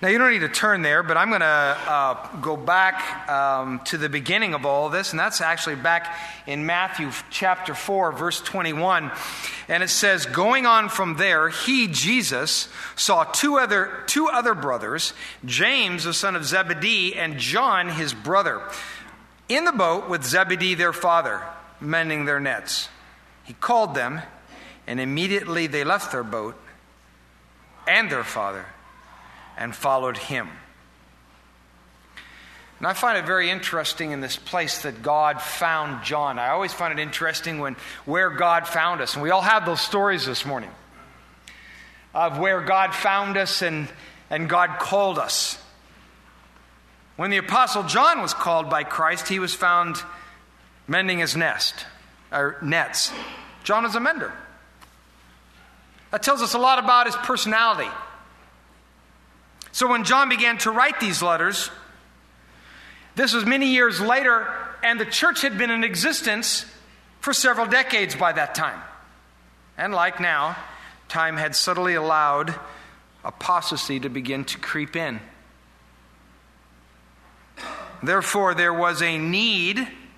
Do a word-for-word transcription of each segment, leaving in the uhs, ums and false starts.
Now, you don't need to turn there, but I'm going to uh, go back um, to the beginning of all of this, and that's actually back in Matthew chapter four, verse twenty-one. And it says, going on from there, he, Jesus, saw two other, two other brothers, James, the son of Zebedee, and John, his brother, in the boat with Zebedee, their father, mending their nets. He called them, and immediately they left their boat and their father and followed him. And I find it very interesting in this place that God found John. I always find it interesting when where God found us. And we all have those stories this morning of where God found us and, and God called us. When the Apostle John was called by Christ, he was found mending his nest, or nets. John is a mender. That tells us a lot about his personality. So when John began to write these letters, this was many years later, and the church had been in existence for several decades by that time. And like now, time had subtly allowed apostasy to begin to creep in. Therefore, there was a need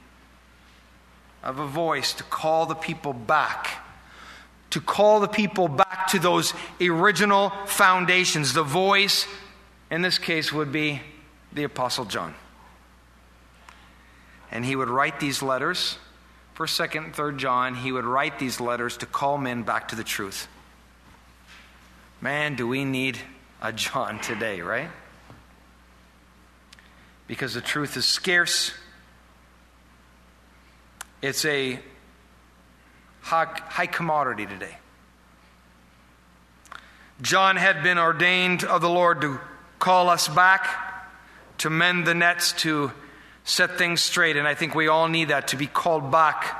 of a voice to call the people back, to call the people back to those original foundations. The voice, in this case, would be the Apostle John. And he would write these letters, First, Second, and Third John, he would write these letters to call men back to the truth. Man, do we need a John today, right? Because the truth is scarce. It's a high, high commodity today. John had been ordained of the Lord to call us back, to mend the nets, to set things straight. And I think we all need that, to be called back.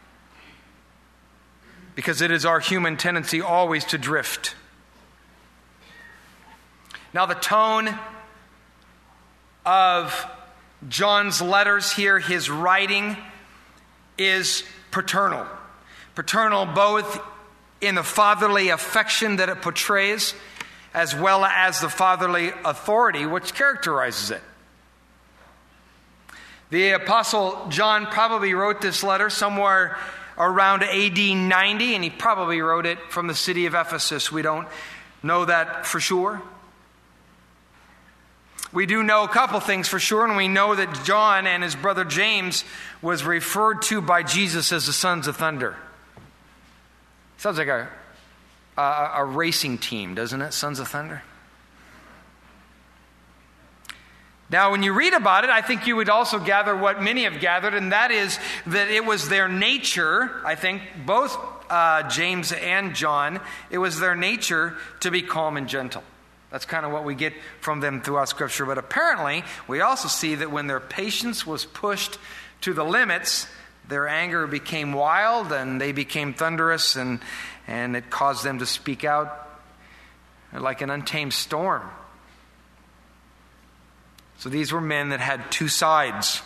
Because it is our human tendency always to drift. Now the tone of John's letters here, his writing, is paternal. Paternal both in the fatherly affection that it portrays, as well as the fatherly authority which characterizes it. The Apostle John probably wrote this letter somewhere around A D ninety, and he probably wrote it from the city of Ephesus. We don't know that for sure. We do know a couple things for sure, and we know that John and his brother James was referred to by Jesus as the sons of thunder. Sounds like a, a, a racing team, doesn't it? Sons of Thunder. Now, when you read about it, I think you would also gather what many have gathered, and that is that it was their nature, I think, both uh, James and John, it was their nature to be calm and gentle. That's kind of what we get from them throughout Scripture. But apparently, we also see that when their patience was pushed to the limits, their anger became wild and they became thunderous, and, and it caused them to speak out like an untamed storm. So these were men that had two sides.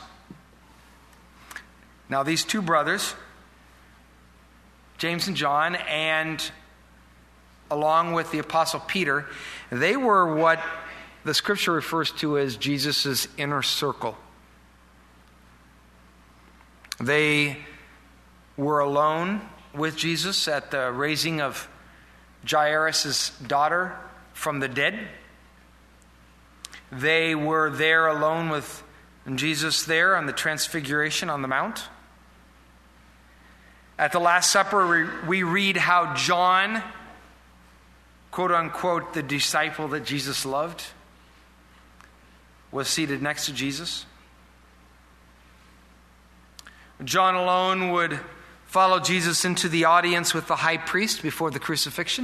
Now these two brothers, James and John, and along with the Apostle Peter, they were what the Scripture refers to as Jesus' inner circle. They were alone with Jesus at the raising of Jairus' daughter from the dead. They were there alone with Jesus there on the Transfiguration on the Mount. At the Last Supper, we read how John, quote unquote, the disciple that Jesus loved, was seated next to Jesus. John alone would follow Jesus into the audience with the high priest before the crucifixion.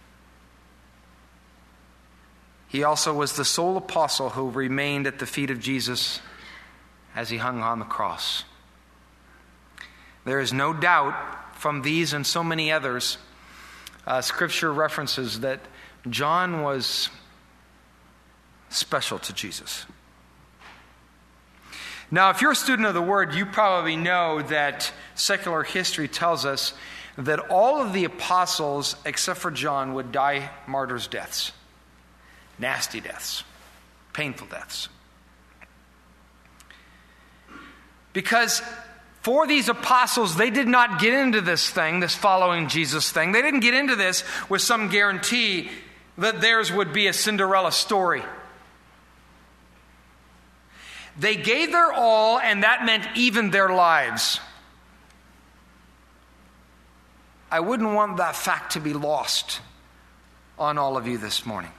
He also was the sole apostle who remained at the feet of Jesus as he hung on the cross. There is no doubt from these and so many others, uh, Scripture references that John was special to Jesus. Now, if you're a student of the Word, you probably know that secular history tells us that all of the apostles, except for John, would die martyrs' deaths. Nasty deaths. Painful deaths. Because for these apostles, they did not get into this thing, this following Jesus thing. They didn't get into this with some guarantee that theirs would be a Cinderella story. They gave their all, and that meant even their lives. I wouldn't want that fact to be lost on all of you this morning.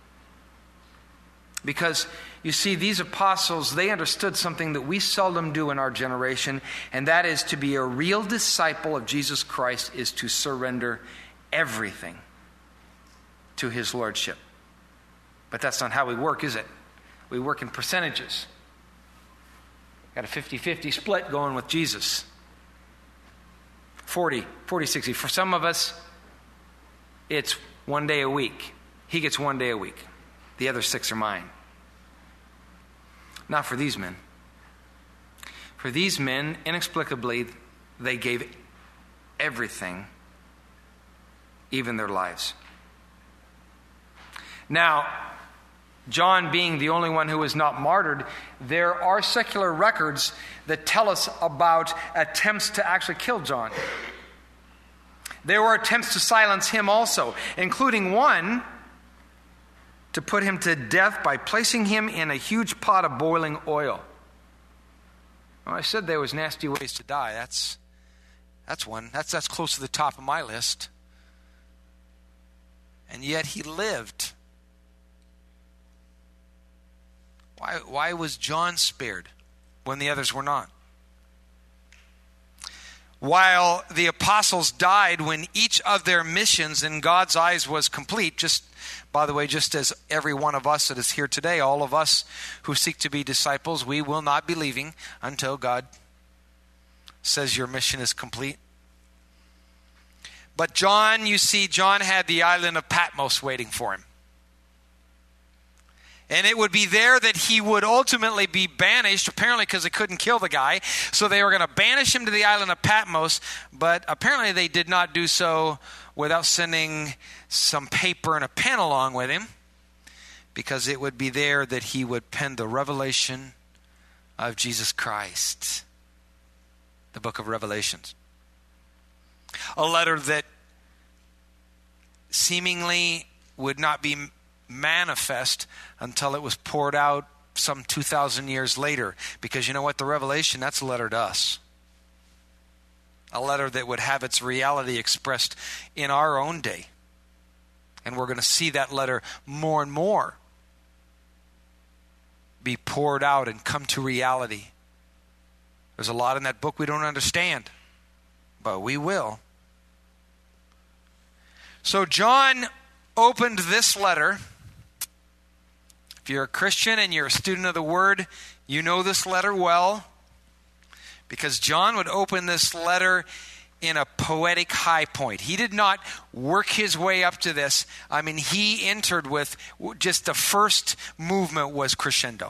Because, you see, these apostles, they understood something that we seldom do in our generation, and that is to be a real disciple of Jesus Christ is to surrender everything to his lordship. But that's not how we work, is it? We work in percentages. Got a fifty-fifty split going with Jesus. forty, forty, sixty. For some of us, it's one day a week. He gets one day a week. The other six are mine. Not for these men. For these men, inexplicably, they gave everything, even their lives. Now, John being the only one who was not martyred, there are secular records that tell us about attempts to actually kill John. There were attempts to silence him also, including one to put him to death by placing him in a huge pot of boiling oil. Well, I said there was nasty ways to die. That's that's one. That's that's close to the top of my list. And yet he lived. Why, why was John spared when the others were not? While the apostles died when each of their missions in God's eyes was complete, just, by the way, just as every one of us that is here today, all of us who seek to be disciples, we will not be leaving until God says your mission is complete. But John, you see, John had the island of Patmos waiting for him. And it would be there that he would ultimately be banished, apparently because they couldn't kill the guy. So they were going to banish him to the island of Patmos, but apparently they did not do so without sending some paper and a pen along with him, because it would be there that he would pen the revelation of Jesus Christ, the book of Revelations. A letter that seemingly would not be manifest until it was poured out some two thousand years later. Because you know what? The Revelation, that's a letter to us. A letter that would have its reality expressed in our own day. And we're going to see that letter more and more be poured out and come to reality. There's a lot in that book we don't understand, but we will. So John opened this letter. If you're a Christian and you're a student of the Word, you know this letter well, because John would open this letter in a poetic high point. He did not work his way up to this. I mean, he entered with just the first movement was crescendo.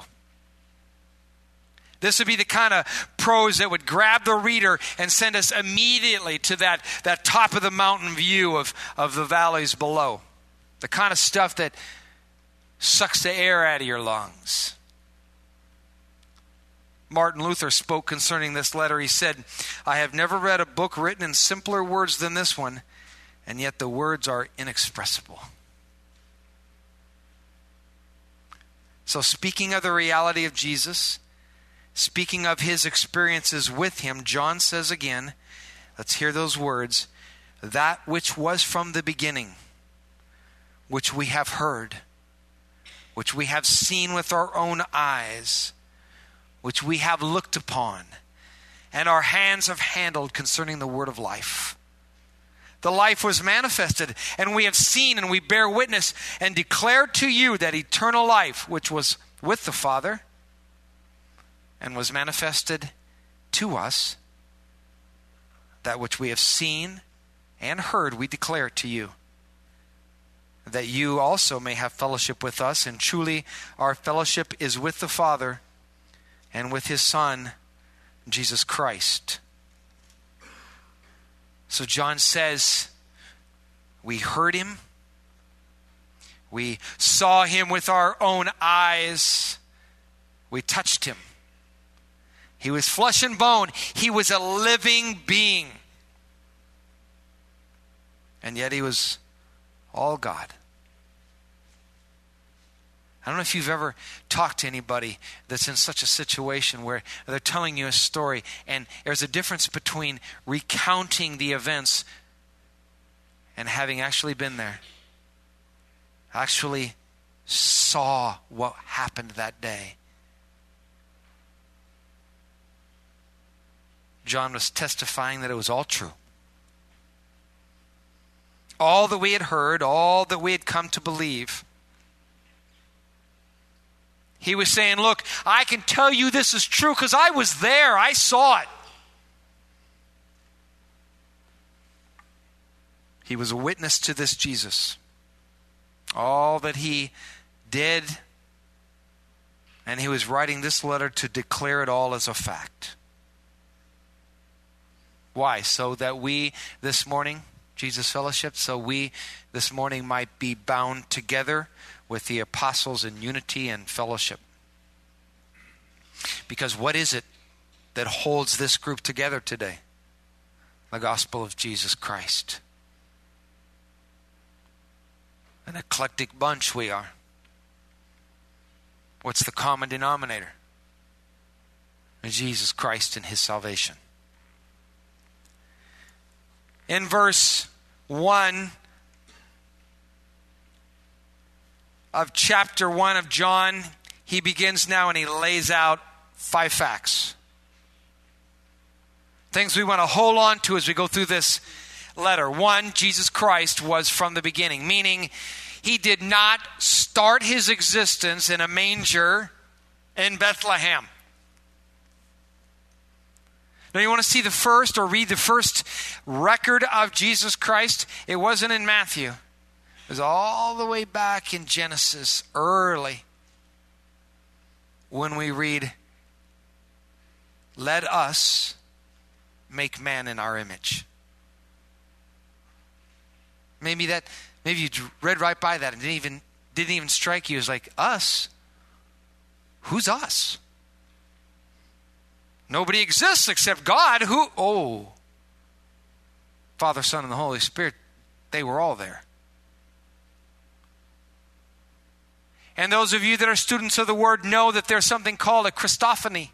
This would be the kind of prose that would grab the reader and send us immediately to that, that top of the mountain view of, of the valleys below. The kind of stuff that sucks the air out of your lungs. Martin Luther spoke concerning this letter. He said, "I have never read a book written in simpler words than this one, and yet the words are inexpressible." So speaking of the reality of Jesus, speaking of his experiences with him, John says again, let's hear those words, "That which was from the beginning, which we have heard, which we have seen with our own eyes, which we have looked upon, and our hands have handled concerning the word of life. The life was manifested, and we have seen, and we bear witness, and declare to you that eternal life, which was with the Father, and was manifested to us, that which we have seen and heard, we declare to you, that you also may have fellowship with us. And truly our fellowship is with the Father and with his Son, Jesus Christ." So John says, we heard him, We saw him with our own eyes. We touched him. He was flesh and bone. He was a living being. And yet he was all God. I don't know if you've ever talked to anybody that's in such a situation where they're telling you a story, and there's a difference between recounting the events and having actually been there. Actually saw what happened that day. John was testifying that it was all true. All that we had heard, all that we had come to believe. He was saying, look, I can tell you this is true because I was there. I saw it. He was a witness to this Jesus. All that he did. And he was writing this letter to declare it all as a fact. Why? So that we this morning, Jesus Fellowship, so we this morning might be bound together with the apostles in unity and fellowship. Because what is it that holds this group together today? The gospel of Jesus Christ. An eclectic bunch we are. What's the common denominator? Jesus Christ and his salvation. In verse one of chapter one of John, he begins now and he lays out five facts. Things we want to hold on to as we go through this letter. One, Jesus Christ was from the beginning, meaning he did not start his existence in a manger in Bethlehem. Now you want to see the first or read the first record of Jesus Christ? It wasn't in Matthew. It was all the way back in Genesis, early, when we read, let us make man in our image. Maybe that, maybe you read right by that and didn't even didn't even strike you as like, us? Who's us? Nobody exists except God. Who? Oh, Father, Son, and the Holy Spirit, they were all there. And those of you that are students of the Word know that there's something called a Christophany.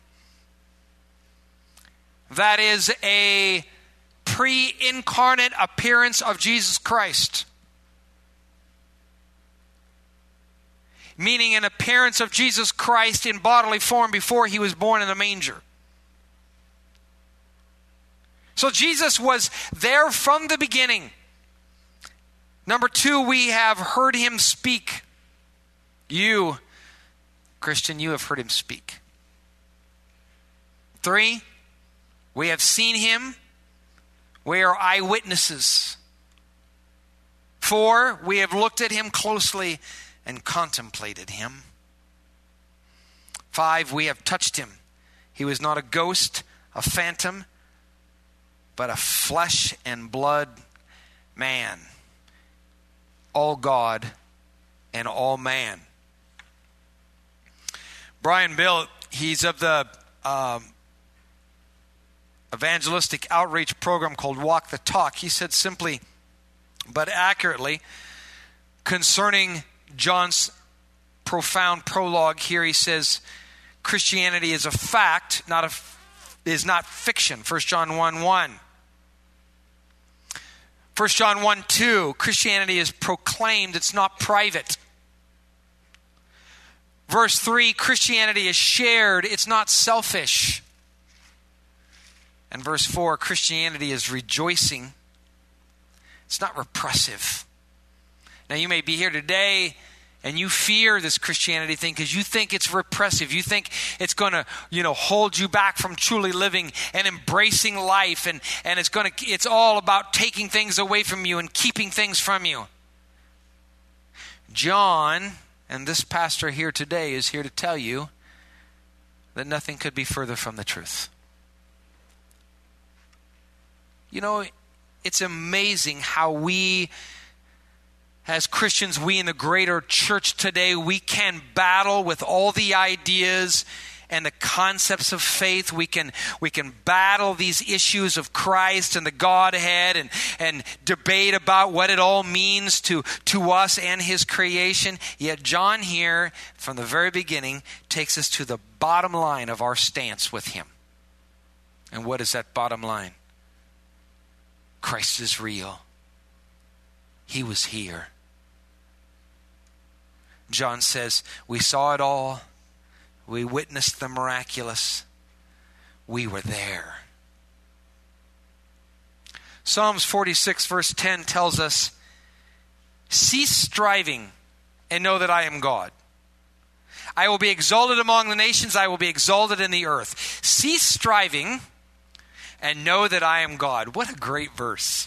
That is a pre-incarnate appearance of Jesus Christ. Meaning an appearance of Jesus Christ in bodily form before he was born in a manger. So Jesus was there from the beginning. Number two, we have heard him speak. You, Christian, you have heard him speak. Three, we have seen him. We are eyewitnesses. Four, we have looked at him closely and contemplated him. Five, we have touched him. He was not a ghost, a phantom, but a flesh and blood man. All God and all man. Brian Bill, he's of the um, evangelistic outreach program called Walk the Talk. He said simply, but accurately, concerning John's profound prologue here, he says, Christianity is a fact, not a, is not fiction. First John one one. First John one two, Christianity is proclaimed, it's not private. Verse three, Christianity is shared, it's not selfish. And verse four, Christianity is rejoicing, it's not repressive. Now you may be here today and you fear this Christianity thing because you think it's repressive. You think it's going to, you know, hold you back from truly living and embracing life, and, and it's going to, it's all about taking things away from you and keeping things from you. John, and this pastor here today, is here to tell you that nothing could be further from the truth. You know, it's amazing how we as Christians, we in the greater church today, we can battle with all the ideas and the concepts of faith. We can we can battle these issues of Christ and the Godhead and, and debate about what it all means to, to us and his creation. Yet John here, from the very beginning, takes us to the bottom line of our stance with him. And what is that bottom line? Christ is real. He was here. John says, we saw it all. We witnessed the miraculous. We were there. Psalms forty-six verse ten tells us, cease striving and know that I am God. I will be exalted among the nations. I will be exalted in the earth. Cease striving and know that I am God. What a great verse.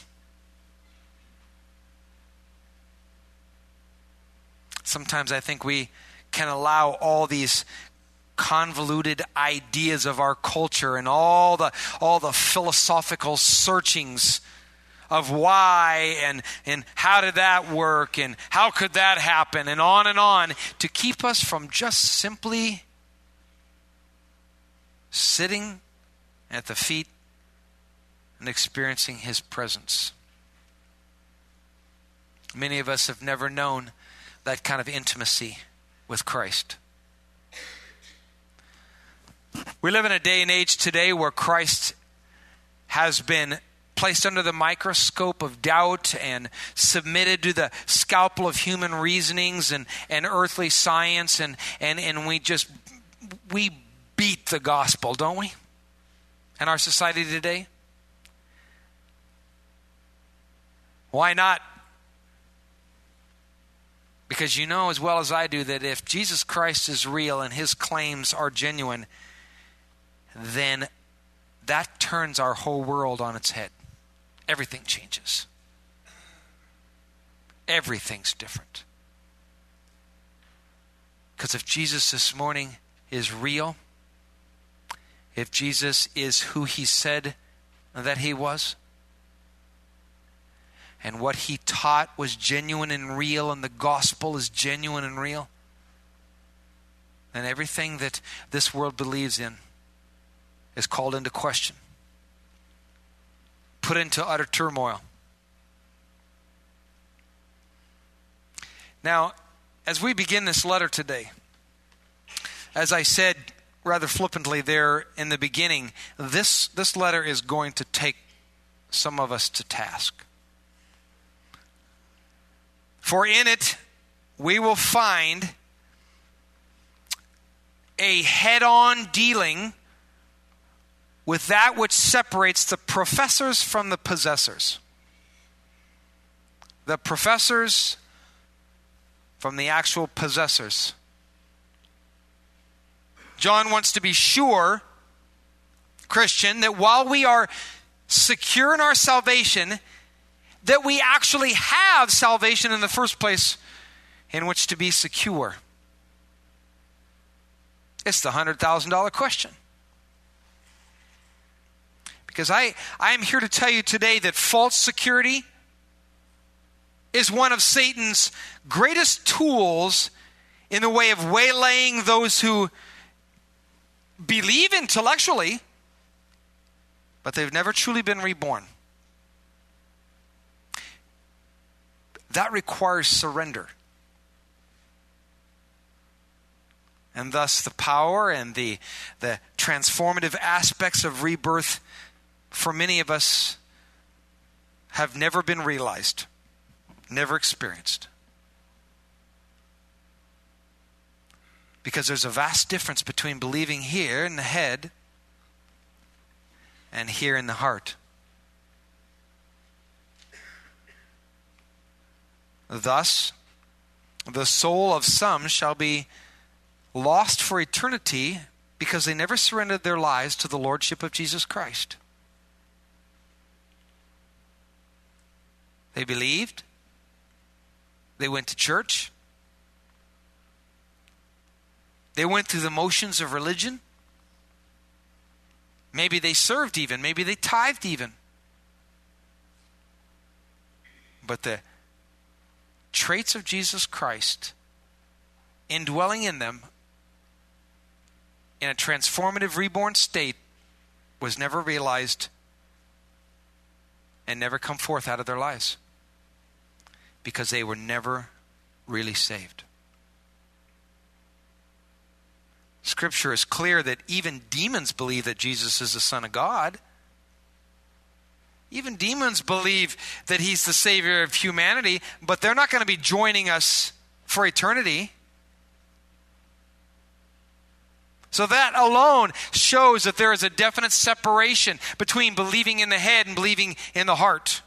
Sometimes I think we can allow all these convoluted ideas of our culture and all the all the philosophical searchings of why and, and how did that work and how could that happen and on and on to keep us from just simply sitting at the feet and experiencing his presence. Many of us have never known that kind of intimacy with Christ. We live in a day and age today where Christ has been placed under the microscope of doubt and submitted to the scalpel of human reasonings and, and earthly science, and, and, and we just, we beat the gospel, don't we? In our society today. Why not? Because you know as well as I do that if Jesus Christ is real and his claims are genuine, then that turns our whole world on its head. Everything changes. Everything's different. Because if Jesus this morning is real, if Jesus is who he said that he was, and what he taught was genuine and real, and the gospel is genuine and real, then everything that this world believes in is called into question, put into utter turmoil. Now, as we begin this letter today, as I said rather flippantly there in the beginning, this, this letter is going to take some of us to task. For in it, we will find a head-on dealing with that which separates the professors from the possessors. The professors from the actual possessors. John wants to be sure, Christian, that while we are secure in our salvation, that we actually have salvation in the first place in which to be secure. It's the one hundred thousand dollars question. Because I, I am here to tell you today that false security is one of Satan's greatest tools in the way of waylaying those who believe intellectually, but they've never truly been reborn. That requires surrender. And thus the power and the, the transformative aspects of rebirth for many of us have never been realized, never experienced. Because there's a vast difference between believing here in the head and here in the heart. Thus, the soul of some shall be lost for eternity because they never surrendered their lives to the lordship of Jesus Christ. They believed. They went to church. They went through the motions of religion. Maybe they served even. Maybe they tithed even. But the traits of Jesus Christ indwelling in them in a transformative reborn state was never realized and never come forth out of their lives because they were never really saved. Scripture is clear that even demons believe that Jesus is the Son of God. Even demons believe that he's the Savior of humanity, but they're not going to be joining us for eternity. So that alone shows that there is a definite separation between believing in the head and believing in the heart.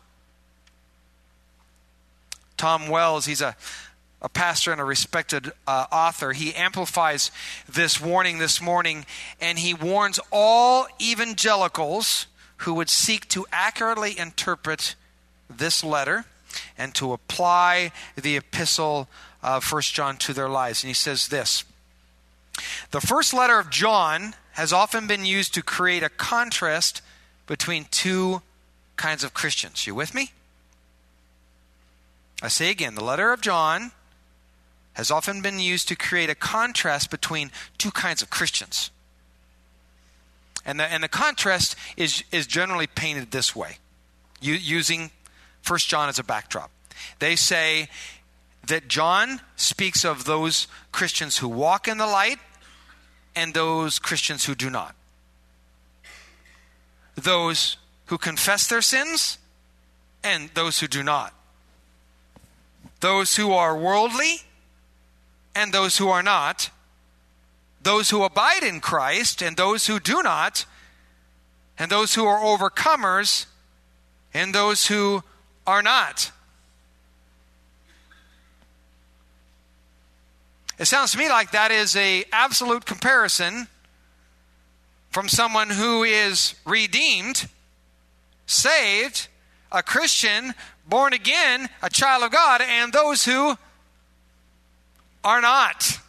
Tom Wells, he's a, a pastor and a respected uh, author. He amplifies this warning this morning, and he warns all evangelicals who would seek to accurately interpret this letter and to apply the epistle of First John to their lives. And he says this: the first letter of John has often been used to create a contrast between two kinds of Christians. You with me? I say again, the letter of John has often been used to create a contrast between two kinds of Christians. And the, and the contrast is, is generally painted this way, u- using First John as a backdrop. They say that John speaks of those Christians who walk in the light and those Christians who do not. Those who confess their sins and those who do not. Those who are worldly and those who are not. Those who abide in Christ and those who do not. And those who are overcomers and those who are not. It sounds to me like that is an absolute comparison from someone who is redeemed, saved, a Christian, born again, a child of God, and those who are not.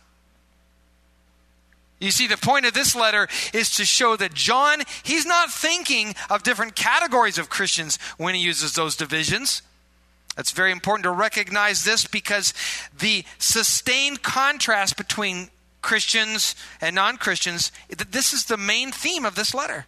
You see, the point of this letter is to show that John, he's not thinking of different categories of Christians when he uses those divisions. It's very important to recognize this because the sustained contrast between Christians and non-Christians, this is the main theme of this letter.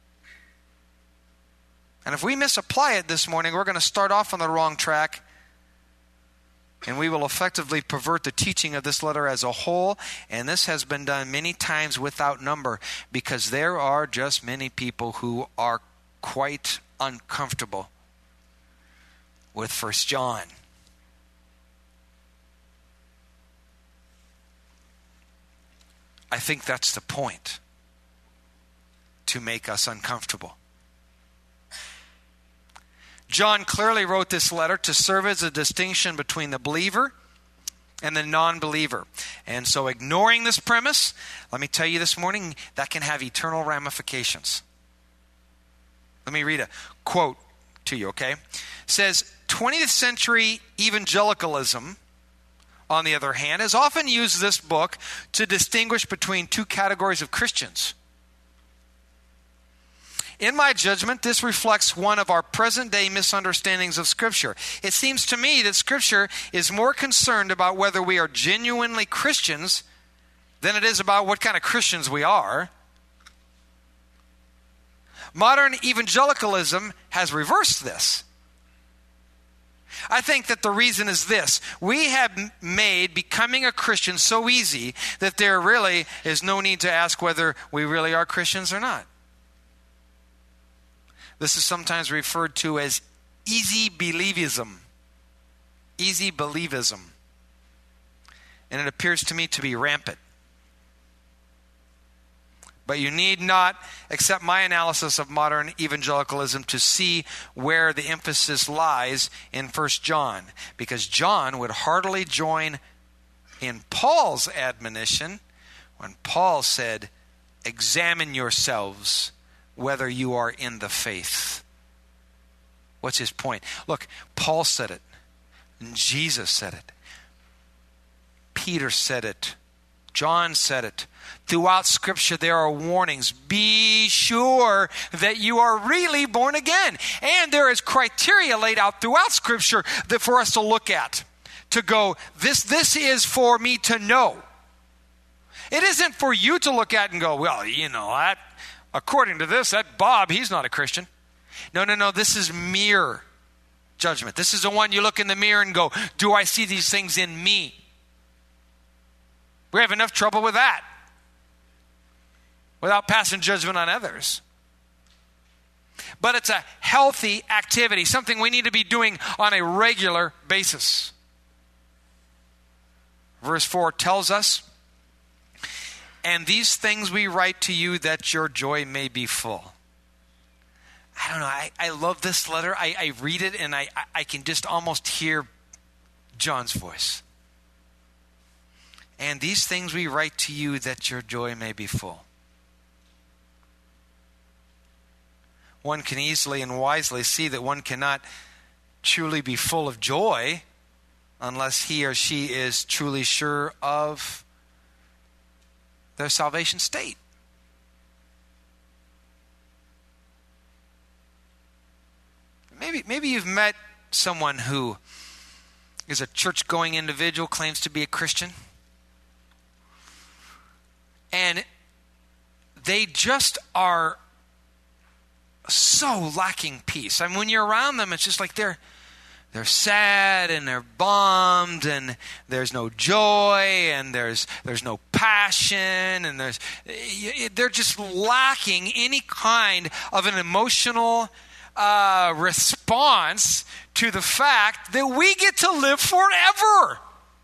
And if we misapply it this morning, we're going to start off on the wrong track, and we will effectively pervert the teaching of this letter as a whole. And this has been done many times without number because there are just many people who are quite uncomfortable with First John. I think that's the point, to make us uncomfortable. John clearly wrote this letter to serve as a distinction between the believer and the non-believer. And so ignoring this premise, let me tell you this morning, that can have eternal ramifications. Let me read a quote to you, okay? It says, twentieth century evangelicalism, on the other hand, has often used this book to distinguish between two categories of Christians. In my judgment, this reflects one of our present-day misunderstandings of Scripture. It seems to me that Scripture is more concerned about whether we are genuinely Christians than it is about what kind of Christians we are. Modern evangelicalism has reversed this. I think that the reason is this: we have made becoming a Christian so easy that there really is no need to ask whether we really are Christians or not. This is sometimes referred to as easy believism. Easy believism. And it appears to me to be rampant. But you need not accept my analysis of modern evangelicalism to see where the emphasis lies in First John. Because John would heartily join in Paul's admonition when Paul said, examine yourselves whether you are in the faith. What's his point? Look, Paul said it. Jesus said it. Peter said it. John said it. Throughout Scripture, there are warnings. Be sure that you are really born again. And there is criteria laid out throughout Scripture that for us to look at to go, this, this is for me to know. It isn't for you to look at and go, well, you know, that, according to this, that Bob, he's not a Christian. No, no, no, this is mere judgment. This is the one you look in the mirror and go, do I see these things in me? We have enough trouble with that without passing judgment on others. But it's a healthy activity, something we need to be doing on a regular basis. Verse four tells us, and these things we write to you that your joy may be full. I don't know, I, I love this letter. I, I read it and I, I can just almost hear John's voice. And these things we write to you that your joy may be full. One can easily and wisely see that one cannot truly be full of joy unless he or she is truly sure of their salvation state. Maybe, maybe you've met someone who is a church-going individual, claims to be a Christian, and they just are so lacking peace. I mean, when you're around them, it's just like they're they're sad and they're bummed and there's no joy and there's there's no passion and there's they're just lacking any kind of an emotional uh, response to the fact that we get to live forever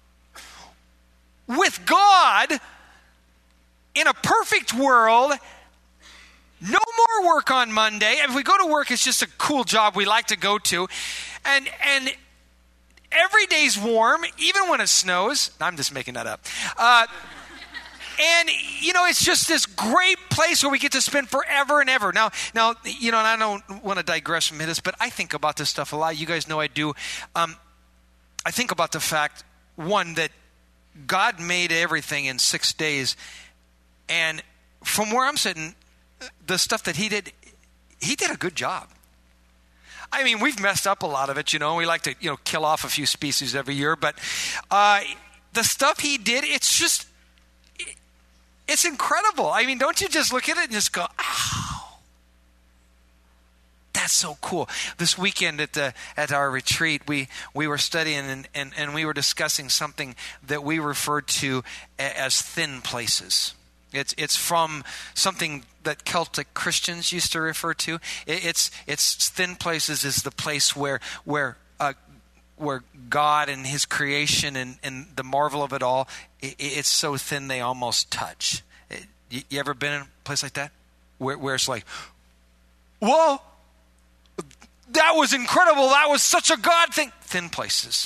with God in a perfect world. No more work on Monday. If we go to work, it's just a cool job we like to go to. And and every day's warm, even when it snows. I'm just making that up. Uh, and, you know, it's just this great place where we get to spend forever and ever. Now, now you know, and I don't want to digress from this, but I think about this stuff a lot. You guys know I do. Um, I think about the fact, one, that God made everything in six days. And from where I'm sitting, the stuff that he did, he did a good job. I mean, we've messed up a lot of it, you know. We like to, you know, kill off a few species every year. But uh, the stuff he did, it's just, it, it's incredible. I mean, don't you just look at it and just go, "Ow, that's so cool." This weekend at the at our retreat, we, we were studying and, and, and we were discussing something that we referred to as thin places. It's it's from something that Celtic Christians used to refer to. It, it's it's thin places is the place where where uh, where God and His creation and, and the marvel of it all. It, it's so thin they almost touch. It, you, you ever been in a place like that where where it's like, whoa, that was incredible. That was such a God thing. Thin places.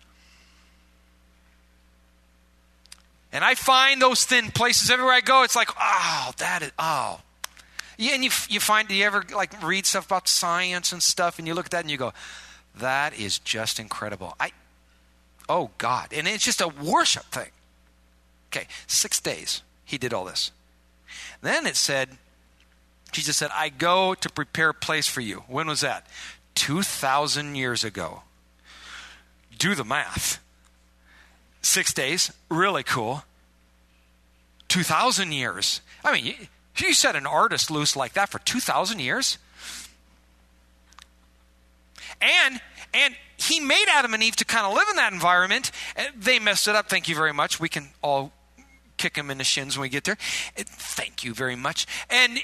And I find those thin places everywhere I go. It's like, oh, that is, oh. Yeah, and you you find, do you ever like read stuff about science and stuff, and you look at that and you go, that is just incredible. I, oh God. And it's just a worship thing. Okay, six days he did all this. Then it said, Jesus said, I go to prepare a place for you. When was that? two thousand years ago. Do the math. Six days, really cool. two thousand years. I mean, you, you set an artist loose like that for two thousand years. And and he made Adam and Eve to kind of live in that environment. They messed it up. Thank you very much. We can all kick him in the shins when we get there. Thank you very much. And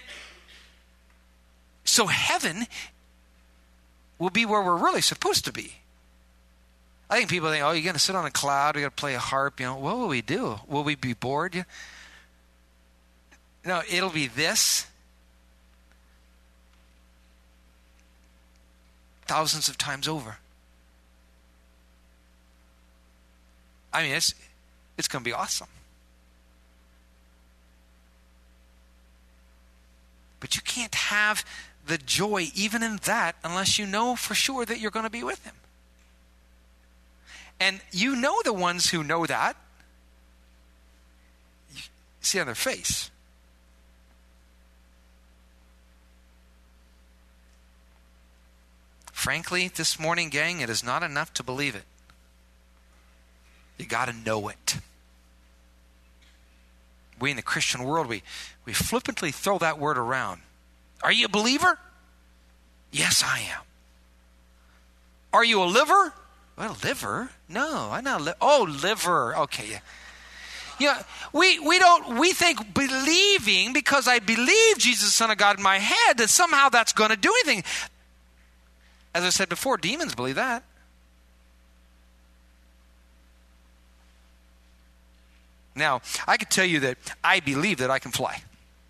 so heaven will be where we're really supposed to be. I think people think, oh, you're going to sit on a cloud, we're going to play a harp, you know, what will we do? Will we be bored? No, it'll be this. Thousands of times over. I mean, it's it's going to be awesome. But you can't have the joy even in that unless you know for sure that you're going to be with him. And you know the ones who know that. You see on their face. Frankly, this morning, gang, it is not enough to believe it. You got to know it. We in the Christian world, we, we flippantly throw that word around. Are you a believer? Yes, I am. Are you a liver? Well, liver? No, I'm not a liver. Oh, liver. Okay, yeah. Yeah, we, we don't, we think believing, because I believe Jesus is the Son of God in my head, that somehow that's going to do anything. As I said before, demons believe that. Now, I could tell you that I believe that I can fly.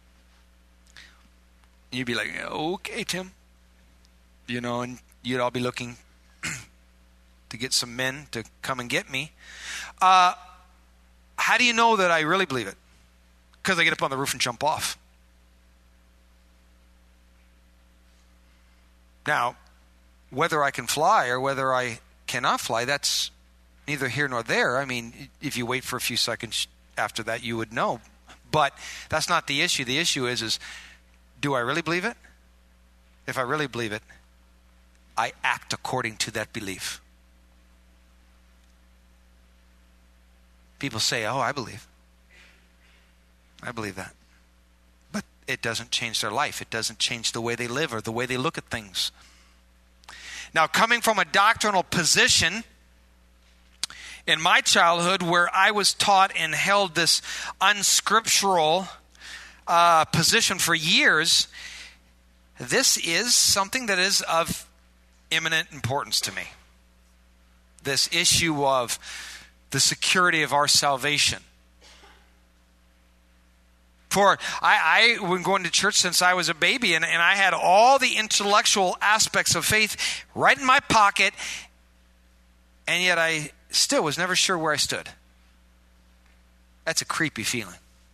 You'd be like, okay, Tim. You know, and you'd all be looking to get some men to come and get me. Uh, how do you know that I really believe it? Because I get up on the roof and jump off. Now, whether I can fly or whether I cannot fly, that's neither here nor there. I mean, if you wait for a few seconds after that, you would know. But that's not the issue. The issue is, is do I really believe it? If I really believe it, I act according to that belief. People say, oh, I believe. I believe that. But it doesn't change their life. It doesn't change the way they live or the way they look at things. Now, coming from a doctrinal position in my childhood where I was taught and held this unscriptural uh, position for years, this is something that is of imminent importance to me. This issue of the security of our salvation. For I, I've been going to church since I was a baby, and, and I had all the intellectual aspects of faith right in my pocket, and yet I still was never sure where I stood. That's a creepy feeling.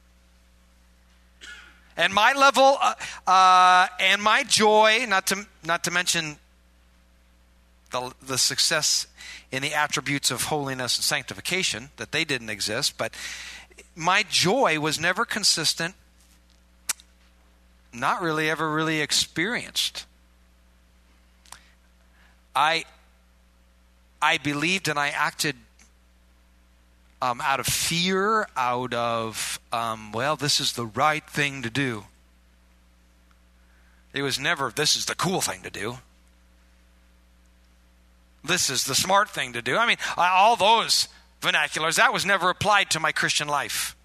And my level uh, uh, and my joy, not to not to mention the the success in the attributes of holiness and sanctification, that they didn't exist, but my joy was never consistent, not really ever really experienced. I I believed and I acted um, out of fear, out of, um, well, this is the right thing to do. It was never, this is the cool thing to do. This is the smart thing to do. I mean, all those vernaculars, that was never applied to my Christian life.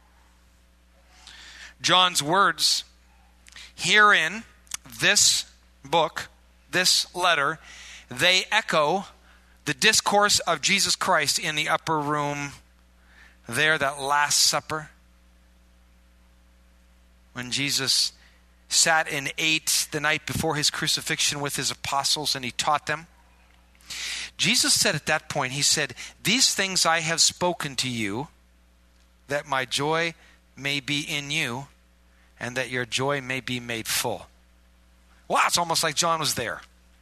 John's words herein, this book, this letter, they echo the discourse of Jesus Christ in the upper room there, that Last Supper, when Jesus sat and ate the night before his crucifixion with his apostles and he taught them. Jesus said at that point, he said, these things I have spoken to you, that my joy may be in you, and that your joy may be made full. Wow, it's almost like John was there.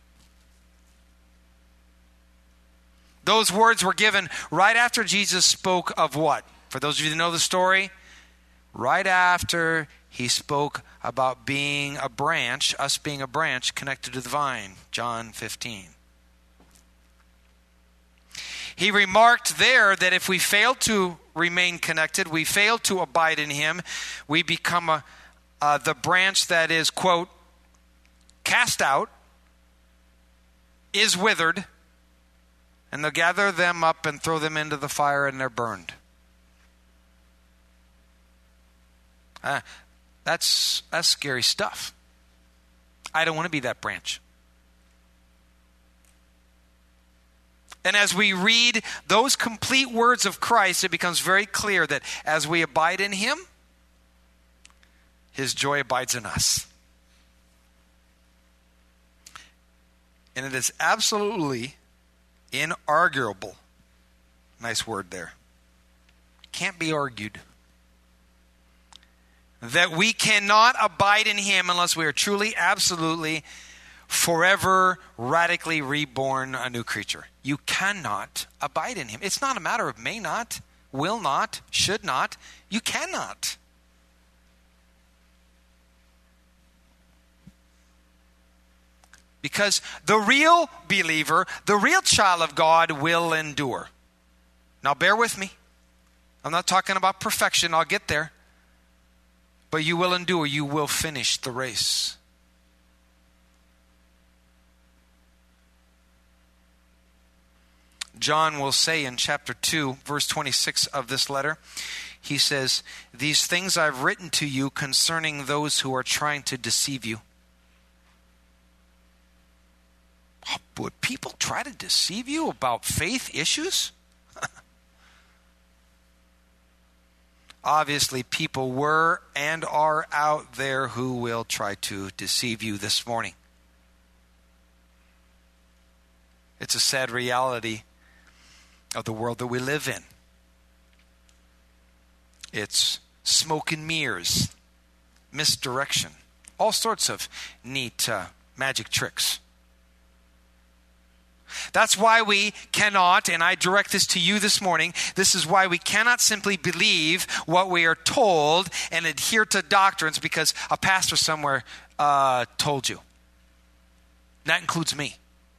Those words were given right after Jesus spoke of what? For those of you that know the story, right after he spoke about being a branch, us being a branch connected to the vine, John fifteen. He remarked there that if we fail to remain connected, we fail to abide in him, we become a, uh, the branch that is, quote, cast out, is withered, and they'll gather them up and throw them into the fire and they're burned. Uh, that's, that's scary stuff. I don't want to be that branch. And as we read those complete words of Christ, it becomes very clear that as we abide in him, his joy abides in us. And it is absolutely inarguable. Nice word there. Can't be argued. That we cannot abide in him unless we are truly, absolutely, forever, radically reborn, a new creature. You cannot abide in him. It's not a matter of may not, will not, should not. You cannot. Because the real believer, the real child of God will endure. Now bear with me. I'm not talking about perfection. I'll get there. But you will endure. You will finish the race. John will say in chapter two, verse twenty-six of this letter, he says, "These things I've written to you concerning those who are trying to deceive you." Oh, would people try to deceive you about faith issues? Obviously, people were and are out there who will try to deceive you this morning. It's a sad reality of the world that we live in. It's smoke and mirrors, misdirection, all sorts of neat uh, magic tricks. That's why we cannot, and I direct this to you this morning, this is why we cannot simply believe what we are told and adhere to doctrines because a pastor somewhere uh, told you. That includes me.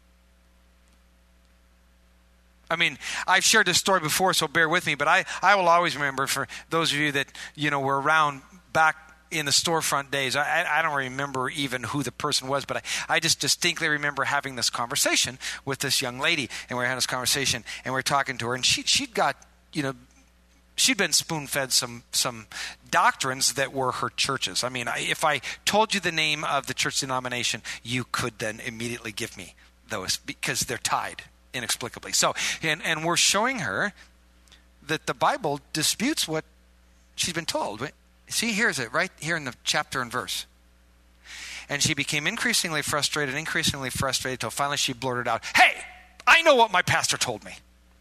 I mean, I've shared this story before, so bear with me, but I, I will always remember, for those of you that, you know, were around back in the storefront days, I, I don't remember even who the person was, but I, I just distinctly remember having this conversation with this young lady, and we were having this conversation, and we were talking to her, and she, she'd got, you know, she'd been spoon-fed some some doctrines that were her church's. I mean, I, if I told you the name of the church denomination, you could then immediately give me those because they're tied inexplicably. So, and, and we're showing her that the Bible disputes what she's been told. See, here's it right here in the chapter and verse. And she became increasingly frustrated, increasingly frustrated, till finally she blurted out, "Hey, I know what my pastor told me."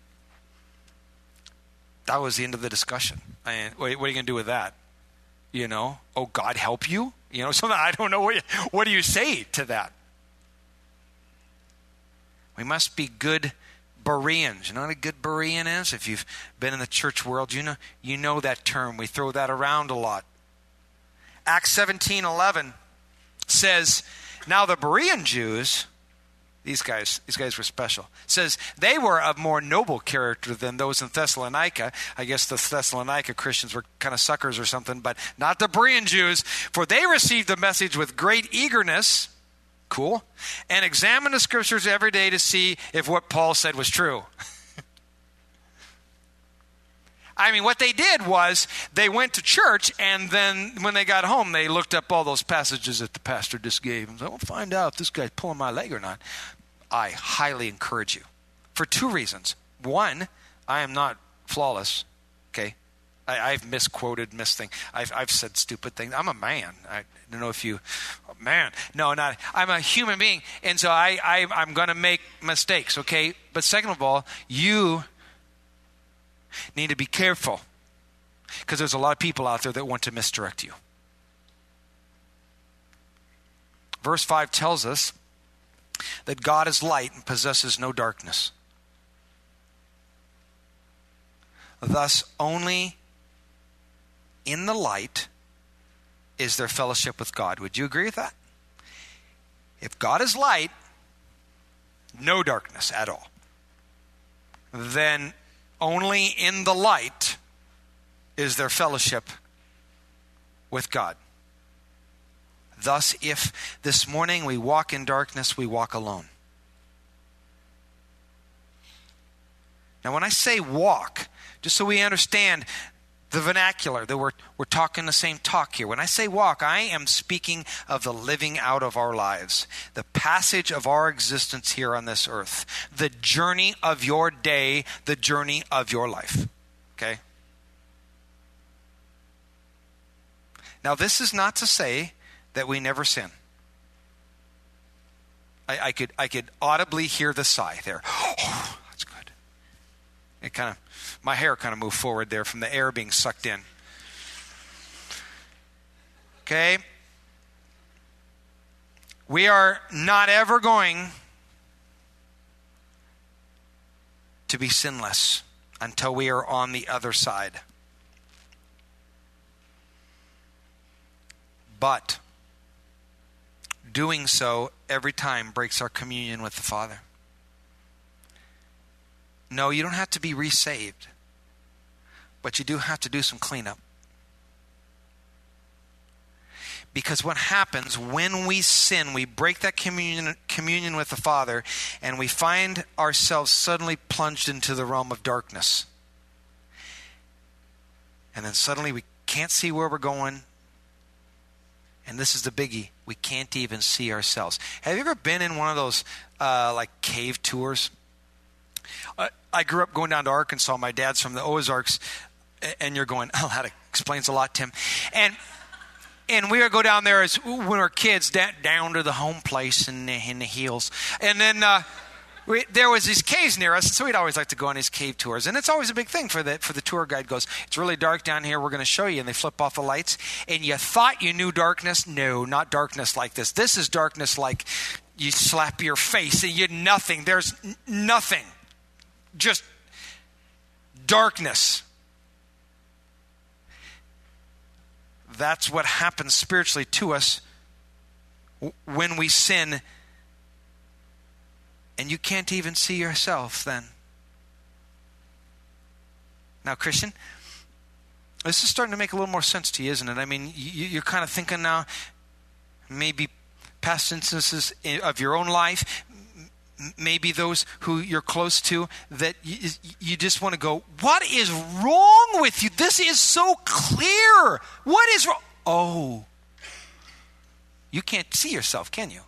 That was the end of the discussion. I mean, what are you going to do with that? You know, oh, God help you? You know, so I don't know what, you, what do you say to that? We must be good Bereans. You know what a good Berean is? If you've been in the church world, you know you know that term. We throw that around a lot. Acts seventeen eleven says, "Now the Berean Jews," these guys, these guys were special, says they were of more noble character than those in Thessalonica. I guess the Thessalonica Christians were kind of suckers or something, but not the Berean Jews, for they received the message with great eagerness. Cool. And examine the scriptures every day to see if what Paul said was true. I mean, what they did was they went to church, and then when they got home, they looked up all those passages that the pastor just gave and said, "We'll find out if this guy's pulling my leg or not." I highly encourage you for two reasons. One, I am not flawless, okay? I, I've misquoted, misthing. I've, I've said stupid things. I'm a man. I don't know if you, oh, man. No, not. I'm a human being, and so I, I I'm going to make mistakes. Okay, but second of all, you need to be careful because there's a lot of people out there that want to misdirect you. Verse five tells us that God is light and possesses no darkness. Thus, only in the light is there fellowship with God. Would you agree with that? If God is light, no darkness at all. Then only in the light is there fellowship with God. Thus, if this morning we walk in darkness, we walk alone. Now, when I say walk, just so we understand the vernacular, that we're, we're talking the same talk here. When I say walk, I am speaking of the living out of our lives, the passage of our existence here on this earth, the journey of your day, the journey of your life. Okay? Now, this is not to say that we never sin. I, I could I could audibly hear the sigh there. Oh, that's good. It kind of, my hair kind of moved forward there from the air being sucked in. Okay? We are not ever going to be sinless until we are on the other side. But doing so every time breaks our communion with the Father. No, you don't have to be resaved. but you do have to do some cleanup. Because what happens when we sin, we break that communion, communion with the Father, and we find ourselves suddenly plunged into the realm of darkness. And then suddenly we can't see where we're going. And this is the biggie. We can't even see ourselves. Have you ever been in one of those uh, like cave tours? Uh, I grew up going down to Arkansas. My dad's from the Ozarks. And you're going, oh, that explains a lot, Tim. And and we would go down there as when we were kids, that, down to the home place in the, in the hills. And then uh, we, there was these caves near us, so we'd always like to go on these cave tours. And it's always a big thing for the, for the tour guide. Goes, it's really dark down here. We're going to show you. And they flip off the lights. And you thought you knew darkness. No, not darkness like this. This is darkness like you slap your face and you nothing. There's n- nothing. Just darkness. That's what happens spiritually to us when we sin, and you can't even see yourself then. Now, Christian, this is starting to make a little more sense to you, isn't it? I mean, you, you're kind of thinking now, maybe past instances of your own life, maybe those who you're close to, that you, you just want to go, what is wrong with you? This is so clear. What is wrong? Oh, you can't see yourself, can you?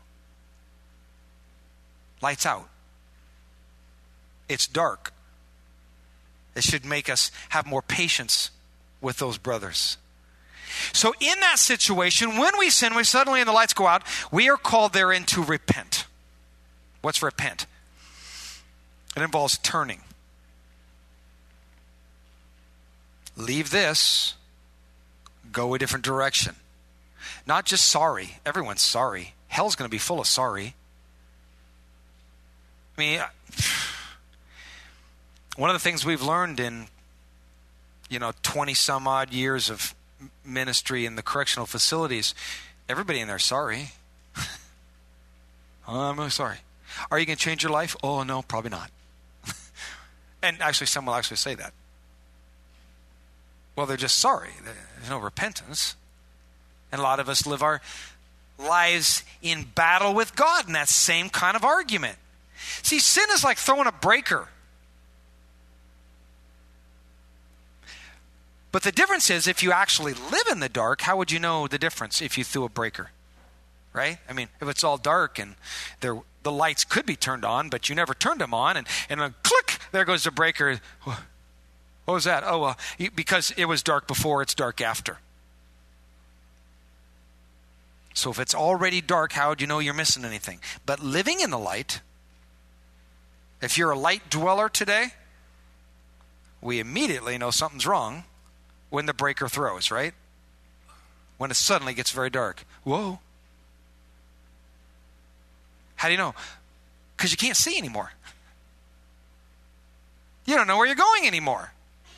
Lights out. It's dark. It should make us have more patience with those brothers. So in that situation, when we sin, we suddenly and the lights go out, we are called therein to repent. What's repent? It involves turning. Leave this, go a different direction. Not just sorry. Everyone's sorry. Hell's going to be full of sorry. I mean, one of the things we've learned in, you know, twenty some odd years of ministry in the correctional facilities, everybody in there is sorry. Oh, I'm really sorry. Are you going to change your life? Oh, no, probably not. And actually, some will actually say that. Well, they're just sorry. There's no repentance. And a lot of us live our lives in battle with God in that same kind of argument. See, sin is like throwing a breaker. But the difference is, if you actually live in the dark, how would you know the difference if you threw a breaker? Right? I mean, if it's all dark and there, the lights could be turned on, but you never turned them on, and, and then click, there goes the breaker. What was that? Oh, uh, because it was dark before, it's dark after. So if it's already dark, how would you know you're missing anything? But living in the light, if you're a light dweller today, we immediately know something's wrong when the breaker throws, right? When it suddenly gets very dark. Whoa. How do you know? Because you can't see anymore. You don't know where you're going anymore.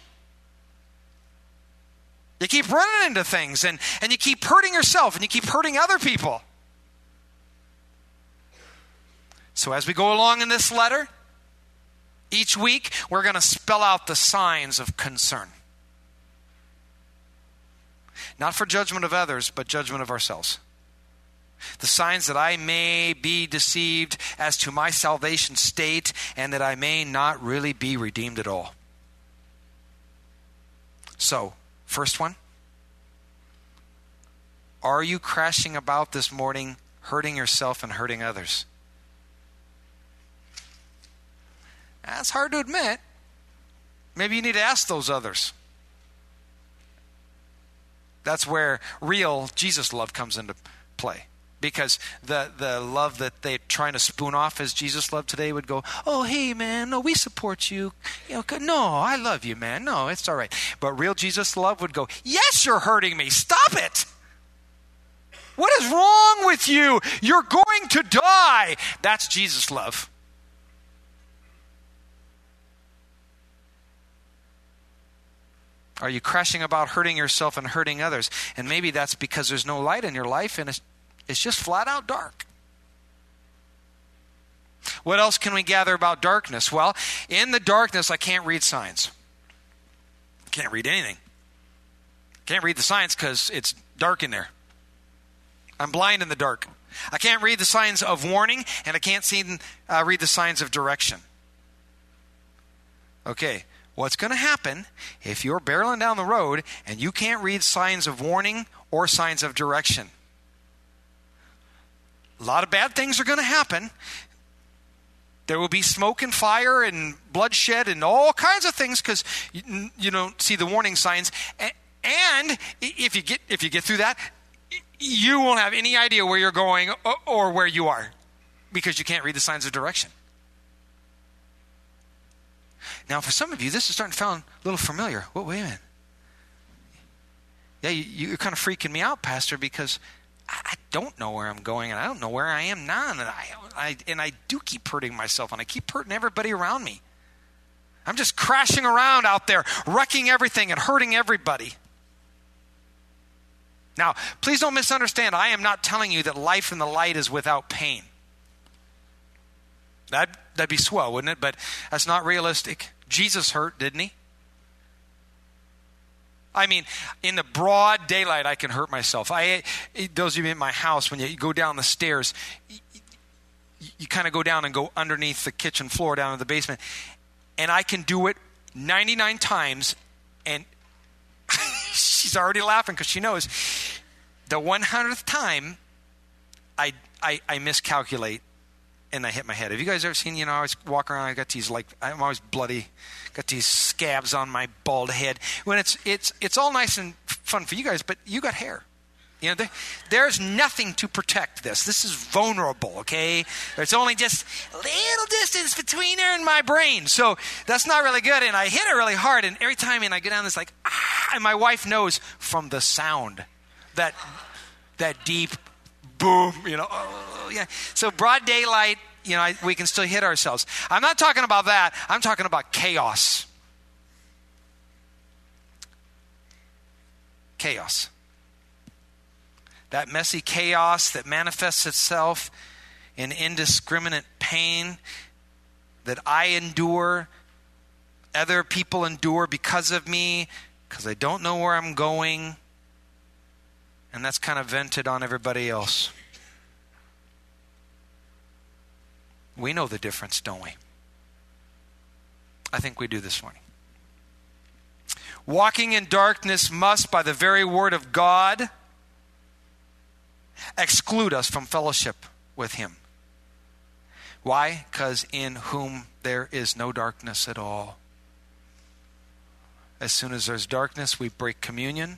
You keep running into things, and, and you keep hurting yourself, and you keep hurting other people. So as we go along in this letter, each week we're going to spell out the signs of concern. Not for judgment of others, but judgment of ourselves. The signs that I may be deceived as to my salvation state, and that I may not really be redeemed at all. So, first one. Are you crashing about this morning, hurting yourself and hurting others? That's hard to admit. Maybe you need to ask those others. That's where real Jesus love comes into play. Because the, the love that they're trying to spoon off as Jesus love today would go, oh, hey, man, no, we support you. you know, no, I love you, man. No, it's all right. But real Jesus love would go, yes, you're hurting me. Stop it. What is wrong with you? You're going to die. That's Jesus love. Are you crashing about hurting yourself and hurting others? And maybe that's because there's no light in your life and it's It's just flat out dark. What else can we gather about darkness? Well, in the darkness, I can't read signs. Can't read anything. Can't read the signs because it's dark in there. I'm blind in the dark. I can't read the signs of warning, and I can't see, uh, read the signs of direction. Okay, what's going to happen if you're barreling down the road and you can't read signs of warning or signs of direction? A lot of bad things are going to happen. There will be smoke and fire and bloodshed and all kinds of things because you, you don't see the warning signs. And if you get if you get through that, you won't have any idea where you're going or where you are because you can't read the signs of direction. Now, for some of you, this is starting to sound a little familiar. Wait, wait a minute. Yeah, you, you're kind of freaking me out, Pastor, because I don't know where I'm going, and I don't know where I am now, and I, I and I do keep hurting myself, and I keep hurting everybody around me. I'm just crashing around out there, wrecking everything and hurting everybody. Now, please don't misunderstand. I am not telling you that life in the light is without pain. That'd, that'd be swell, wouldn't it? But that's not realistic. Jesus hurt, didn't he? I mean, in the broad daylight, I can hurt myself. I, those of you in my house, when you go down the stairs, you, you kind of go down and go underneath the kitchen floor down in the basement. And I can do it ninety-nine times. And she's already laughing because she knows the one hundredth time I, I, I miscalculate and I hit my head. Have you guys ever seen, you know, I always walk around, I got these, like, I'm always bloody, got these scabs on my bald head. When it's it's it's all nice and fun for you guys, but you got hair. You know, there, there's nothing to protect this. This is vulnerable, okay? There's only just a little distance between her and my brain. So that's not really good. And I hit it really hard. And every time and I go down this like, ah, and my wife knows from the sound, that that deep boom, you know, oh, yeah. So broad daylight, you know, I, we can still hit ourselves. I'm not talking about that. I'm talking about chaos. Chaos. That messy chaos that manifests itself in indiscriminate pain that I endure, other people endure because of me, because I don't know where I'm going, and that's kind of vented on everybody else. We know the difference, don't we? I think we do this morning. Walking in darkness must, by the very word of God, exclude us from fellowship with him. Why? Because in whom there is no darkness at all. As soon as there's darkness, we break communion.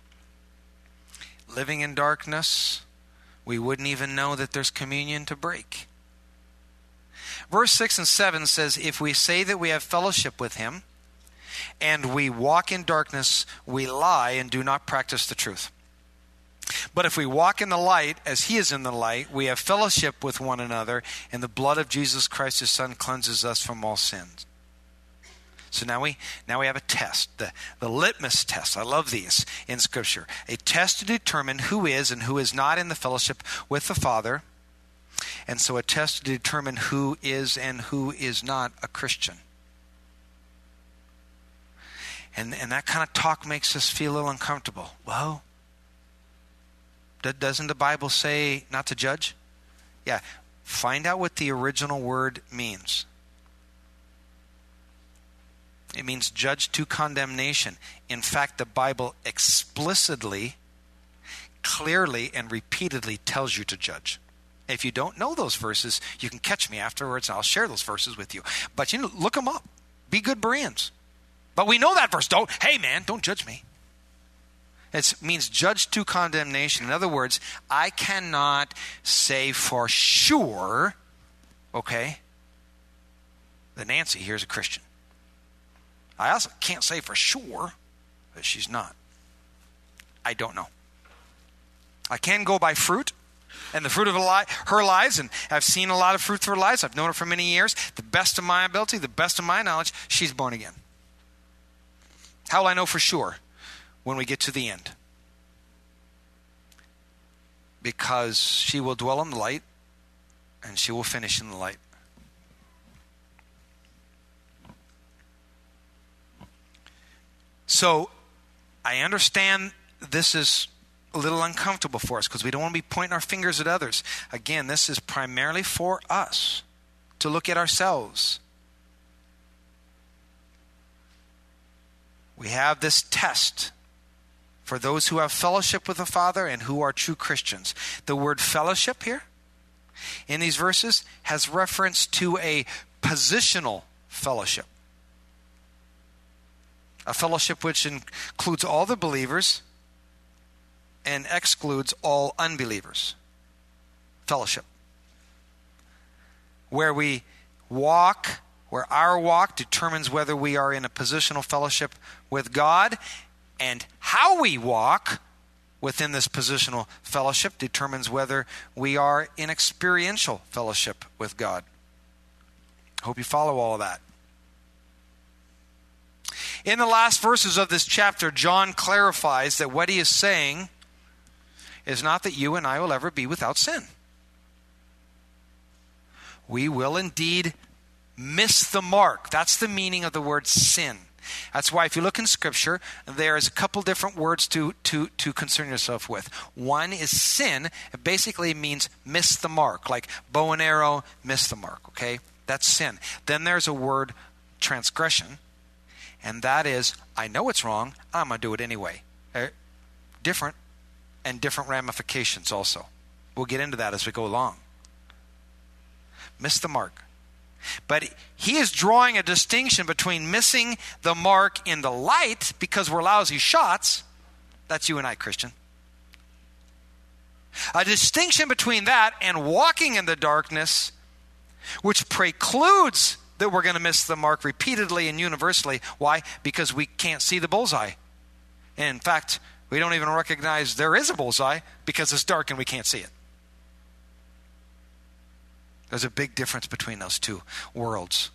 Living in darkness, we wouldn't even know that there's communion to break. Verse six and seven says, if we say that we have fellowship with him and we walk in darkness, we lie and do not practice the truth. But if we walk in the light as he is in the light, we have fellowship with one another, and the blood of Jesus Christ, his son, cleanses us from all sins. So now we now we have a test, the, the litmus test. I love these in Scripture. A test to determine who is and who is not in the fellowship with the Father. And so a test to determine who is and who is not a Christian. And, and that kind of talk makes us feel a little uncomfortable. Well, doesn't the Bible say not to judge? Yeah. Find out what the original word means. It means judge to condemnation. In fact, the Bible explicitly, clearly, and repeatedly tells you to judge. If you don't know those verses, you can catch me afterwards, and I'll share those verses with you. But you know, look them up. Be good Bereans. But we know that verse. Don't, hey man, don't judge me. It means judge to condemnation. In other words, I cannot say for sure, okay, that Nancy here is a Christian. I also can't say for sure that she's not. I don't know. I can go by fruit and the fruit of her lives, and I've seen a lot of fruit through her lives. I've known her for many years. The best of my ability, the best of my knowledge, she's born again. How will I know for sure? When we get to the end. Because she will dwell in the light and she will finish in the light. So I understand this is a little uncomfortable for us because we don't want to be pointing our fingers at others. Again, this is primarily for us to look at ourselves. We have this test for those who have fellowship with the Father and who are true Christians. The word fellowship here in these verses has reference to a positional fellowship. A fellowship which includes all the believers and excludes all unbelievers. Fellowship. Where we walk, where our walk determines whether we are in a positional fellowship with God, and how we walk within this positional fellowship determines whether we are in experiential fellowship with God. I hope you follow all of that. In the last verses of this chapter, John clarifies that what he is saying is not that you and I will ever be without sin. We will indeed miss the mark. That's the meaning of the word sin. That's why if you look in Scripture, there's a couple different words to, to, to concern yourself with. One is sin. It basically means miss the mark, like bow and arrow, miss the mark, okay? That's sin. Then there's a word, transgression, and that is, I know it's wrong, I'm going to do it anyway. Uh, different and different ramifications also. We'll get into that as we go along. Miss the mark. But he is drawing a distinction between missing the mark in the light because we're lousy shots. That's you and I, Christian. A distinction between that and walking in the darkness, which precludes that we're going to miss the mark repeatedly and universally. Why? Because we can't see the bullseye. And in fact, we don't even recognize there is a bullseye because it's dark and we can't see it. There's a big difference between those two worlds.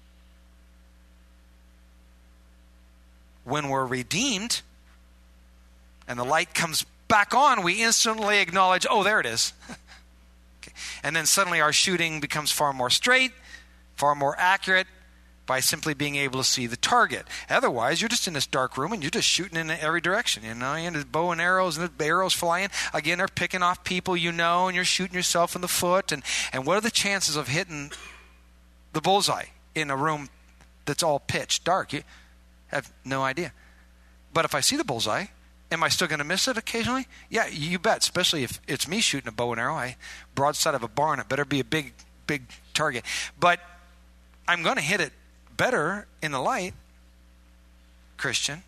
When we're redeemed and the light comes back on, we instantly acknowledge, oh, there it is. Okay. And then suddenly our shooting becomes far more straight, far more accurate by simply being able to see the target. Otherwise, you're just in this dark room and you're just shooting in every direction. You know, you have bow and arrows and the arrows flying. Again, they're picking off people you know, and you're shooting yourself in the foot. And, and what are the chances of hitting the bullseye in a room that's all pitch dark? You have no idea. But if I see the bullseye, am I still going to miss it occasionally? Yeah, you bet. Especially if it's me shooting a bow and arrow. I broadside of a barn. It better be a big, big target. But I'm going to hit it better in the light, Christian.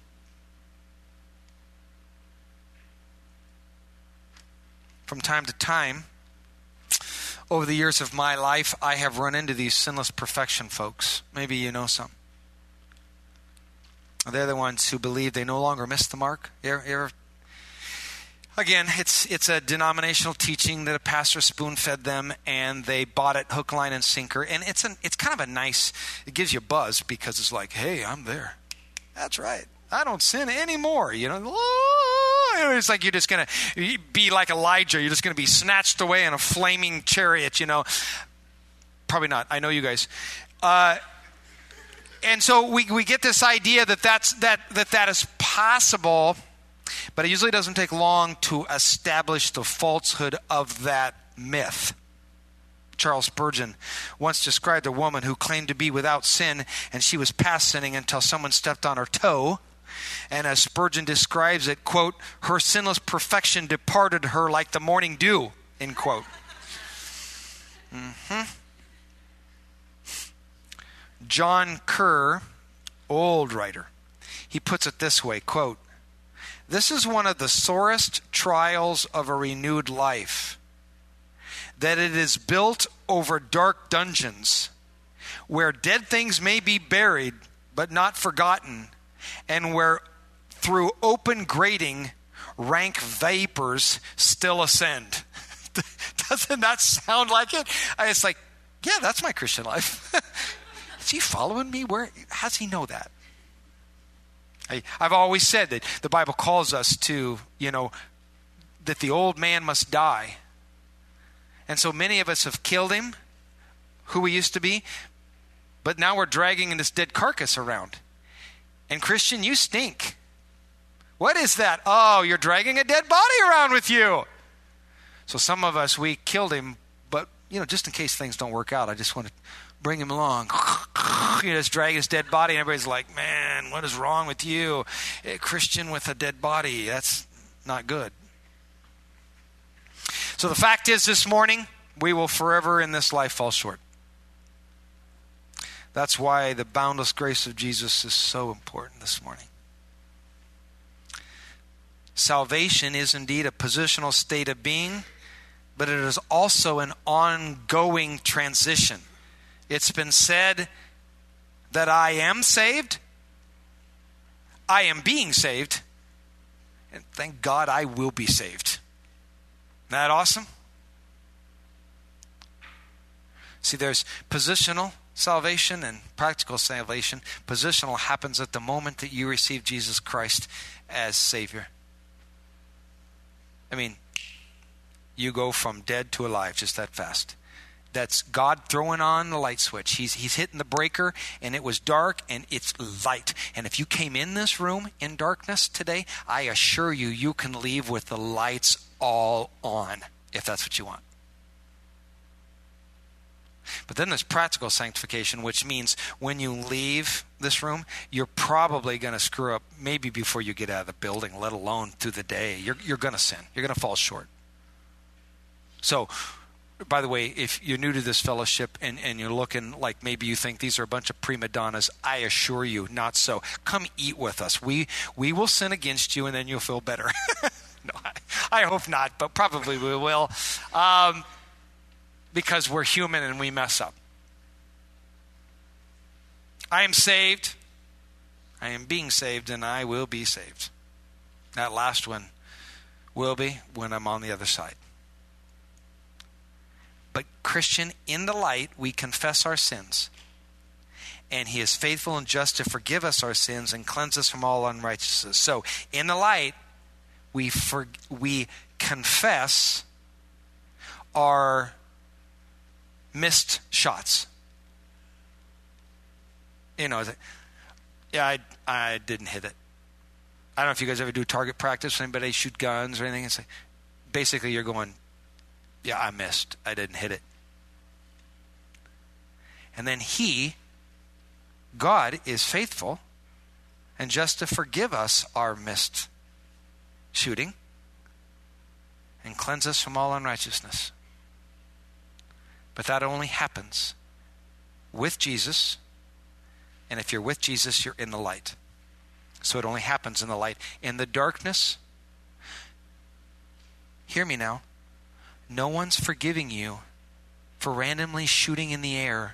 From time to time, over the years of my life, I have run into these sinless perfection folks. Maybe you know some. They're the ones who believe they no longer miss the mark. You ever, you ever, again, it's it's a denominational teaching that a pastor spoon-fed them, and they bought it hook, line, and sinker. And it's an it's kind of a nice, it gives you a buzz because it's like, hey, I'm there. That's right. I don't sin anymore. You know, it's like you're just going to be like Elijah. You're just going to be snatched away in a flaming chariot, you know. Probably not. I know you guys. Uh, and so we we get this idea that that's, that, that that is possible. But it usually doesn't take long to establish the falsehood of that myth. Charles Spurgeon once described a woman who claimed to be without sin, and she was past sinning until someone stepped on her toe. And as Spurgeon describes it, quote, her sinless perfection departed her like the morning dew, end quote. Mm-hmm. John Kerr, old writer, he puts it this way, quote, this is one of the sorest trials of a renewed life, that it is built over dark dungeons, where dead things may be buried but not forgotten, and where through open grating rank vapors still ascend. Doesn't that sound like it? It's like, yeah, that's my Christian life. Is he following me? Where? How does he know that? I, I've always said that the Bible calls us to, you know, that the old man must die. And so many of us have killed him, who we used to be, but now we're dragging this dead carcass around. And Christian, you stink. What is that? Oh, you're dragging a dead body around with you. So some of us, we killed him, but, you know, just in case things don't work out, I just want to bring him along. You just drag his dead body, and everybody's like, man, what is wrong with you? A Christian with a dead body, that's not good. So the fact is, this morning, we will forever in this life fall short. That's why the boundless grace of Jesus is so important this morning. Salvation is indeed a positional state of being, but it is also an ongoing transition. It's been said that I am saved, I am being saved, and thank God I will be saved. Isn't that awesome? See, there's positional salvation and practical salvation. Positional happens at the moment that you receive Jesus Christ as Savior. I mean, you go from dead to alive just that fast. That's God throwing on the light switch. He's he's hitting the breaker, and it was dark, and it's light. And if you came in this room in darkness today, I assure you, you can leave with the lights all on, if that's what you want. But then there's practical sanctification, which means when you leave this room, you're probably going to screw up maybe before you get out of the building, let alone through the day. You're, you're going to sin. You're going to fall short. So, by the way, if you're new to this fellowship and, and you're looking like maybe you think these are a bunch of prima donnas, I assure you, not so. Come eat with us. We we will sin against you, and then you'll feel better. No, I, I hope not, but probably we will. Um Because we're human and we mess up. I am saved. I am being saved, and I will be saved. That last one will be when I'm on the other side. But Christian, in the light, we confess our sins. And he is faithful and just to forgive us our sins and cleanse us from all unrighteousness. So, in the light, we for, we confess our missed shots. You know, yeah, I I didn't hit it. I don't know if you guys ever do target practice. Anybody shoot guns or anything? It's like, basically, you're going, yeah, I missed. I didn't hit it. And then he, God, is faithful and just to forgive us our missed shooting and cleanse us from all unrighteousness. But that only happens with Jesus. And if you're with Jesus, you're in the light. So it only happens in the light. In the darkness, hear me now, no one's forgiving you for randomly shooting in the air,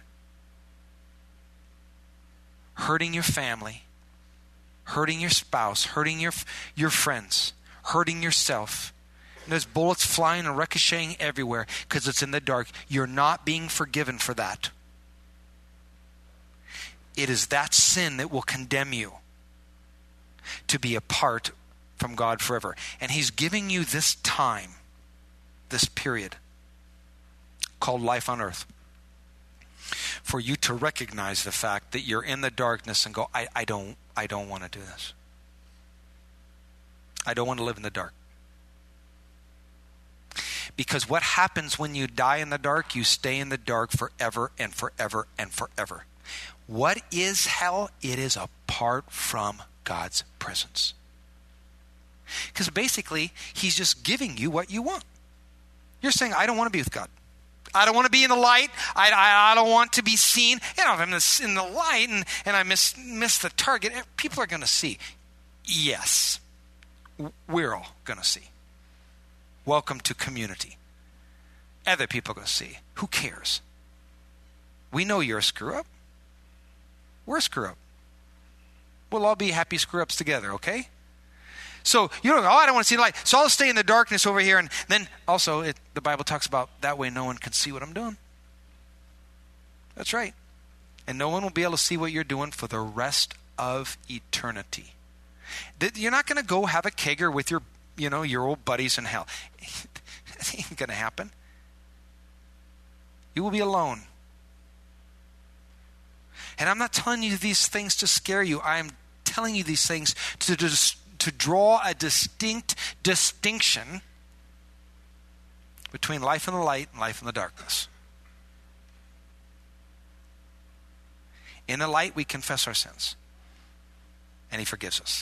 hurting your family, hurting your spouse, hurting your, your friends, hurting yourself. And there's bullets flying and ricocheting everywhere because it's in the dark. You're not being forgiven for that. It is that sin that will condemn you to be apart from God forever. And he's giving you this time, this period called life on earth, for you to recognize the fact that you're in the darkness and go, I, I don't, I don't want to do this. I don't want to live in the dark. Because what happens when you die in the dark? You stay in the dark forever and forever and forever. What is hell? It is apart from God's presence. Because basically, he's just giving you what you want. You're saying, I don't want to be with God. I don't want to be in the light. I, I, I don't want to be seen. You know, if I'm in the light and, and I miss, miss the target, people are going to see. Yes, we're all going to see. Welcome to community. Other people are going to see. Who cares? We know you're a screw-up. We're a screw-up. We'll all be happy screw-ups together, okay? So you don't go, oh, I don't want to see the light. So I'll stay in the darkness over here. And then also it, the Bible talks about that way no one can see what I'm doing. That's right. And no one will be able to see what you're doing for the rest of eternity. You're not going to go have a kegger with your, you know, your old buddies in hell. That ain't going to happen. You will be alone. And I'm not telling you these things to scare you. I'm telling you these things to just to draw a distinct distinction between life in the light and life in the darkness. In the light, we confess our sins, and he forgives us.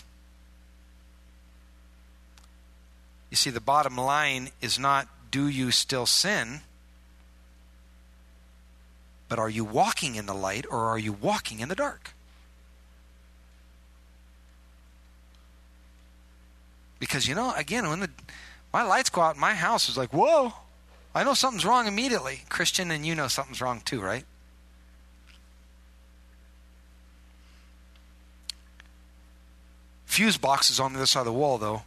You see, the bottom line is not, do you still sin? But are you walking in the light, or are you walking in the dark? Because, you know, again, when the my lights go out in my house, it's like, whoa, I know something's wrong immediately. Christian, and you know something's wrong too, right? Fuse box is on the other side of the wall, though.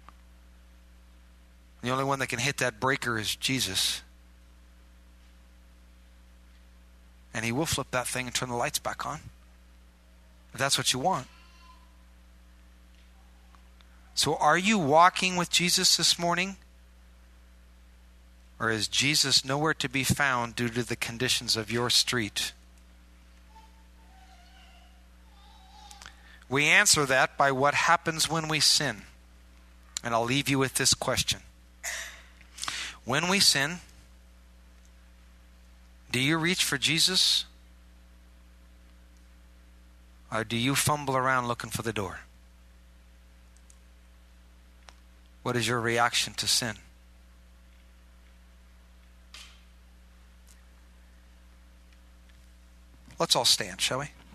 The only one that can hit that breaker is Jesus. And he will flip that thing and turn the lights back on, if that's what you want. So are you walking with Jesus this morning? Or is Jesus nowhere to be found due to the conditions of your street? We answer that by what happens when we sin. And I'll leave you with this question. When we sin, do you reach for Jesus? Or do you fumble around looking for the door? What is your reaction to sin? Let's all stand, shall we?